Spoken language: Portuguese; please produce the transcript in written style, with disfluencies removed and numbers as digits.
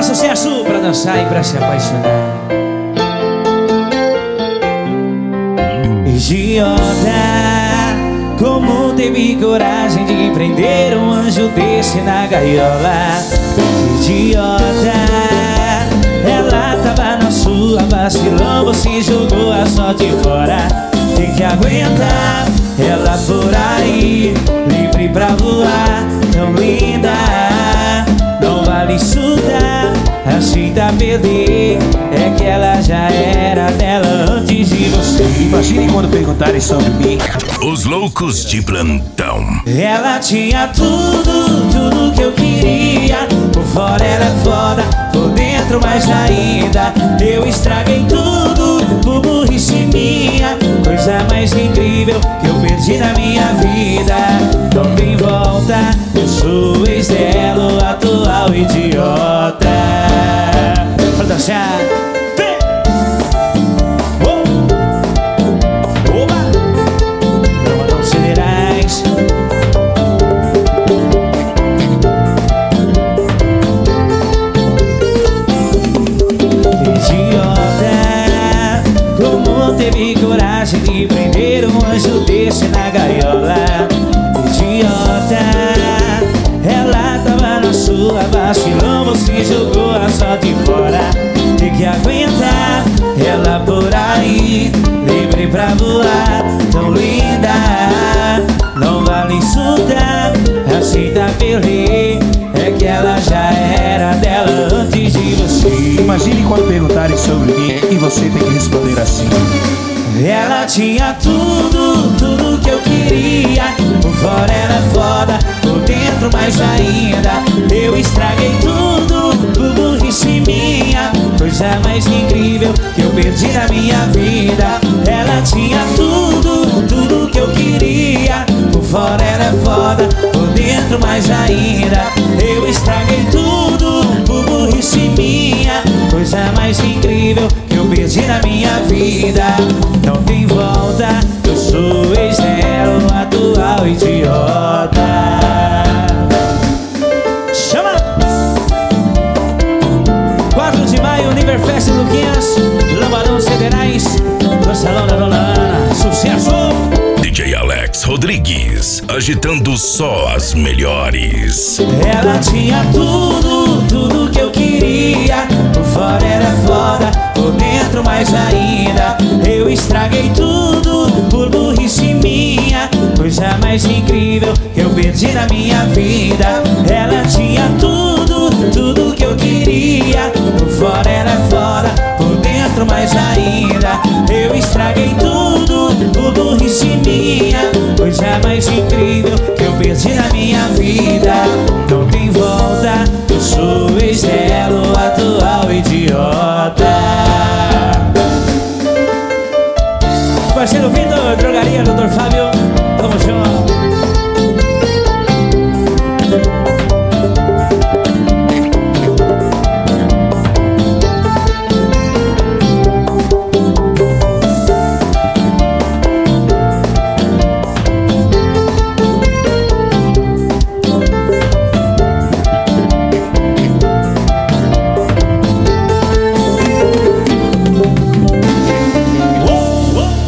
Só sucesso pra dançar e pra se apaixonar. Idiota, como teve coragem de prender um anjo desse na gaiola? Idiota, ela tava na sua, vacilou, você jogou a sorte fora. Tem que aguentar ela por aí, livre pra voar, tão linda. Não vale estudar, aceita perder, é que ela já era dela antes de você. Imagine quando perguntarem sobre mim. Os loucos de plantão. Ela tinha tudo, tudo que eu queria. Por fora ela é foda, por dentro mais ainda. Eu estraguei tudo, por burrice minha. Coisa mais incrível que eu perdi na minha vida. Não tem volta, eu sou ex dela, o atual idiota. Pra dançar. Teve coragem de prender um anjo desse na gaiola. Idiota, ela tava na sua, vacilou, você jogou a sorte fora. Tem que aguentar ela por aí, livre pra voar, tão linda. Não vale estudar, aceita perder, é que ela já era dela antes de você. Imagine quando perguntarem sobre mim e você tem que responder assim. Ela tinha tudo, tudo que eu queria. Por fora ela é foda, por dentro mais ainda. Eu estraguei tudo, por burrice minha. Coisa mais incrível que eu perdi na minha vida. Ela tinha tudo, tudo que eu queria. Por fora ela é foda, por dentro mais ainda. Eu estraguei tudo, por burrice minha. Coisa mais incrível que eu perdi na minha vida. Não tem volta, eu sou ex dela, o atual idiota. Chama! 4 de maio, Univerfest Luquinhas, Lambarão Cederais, no Salão da Dona Ana. Sucesso! DJ Alex Rodrigues, agitando só as melhores. Ela tinha tudo, tudo que eu queria. Por fora era foda, por dentro mais ainda. Eu estraguei tudo, por burrice minha. Coisa mais incrível que eu perdi na minha vida. Ela tinha tudo, tudo que eu queria. Por fora era foda, por dentro mais ainda. Eu estraguei tudo, por burrice minha. Coisa mais incrível que eu perdi na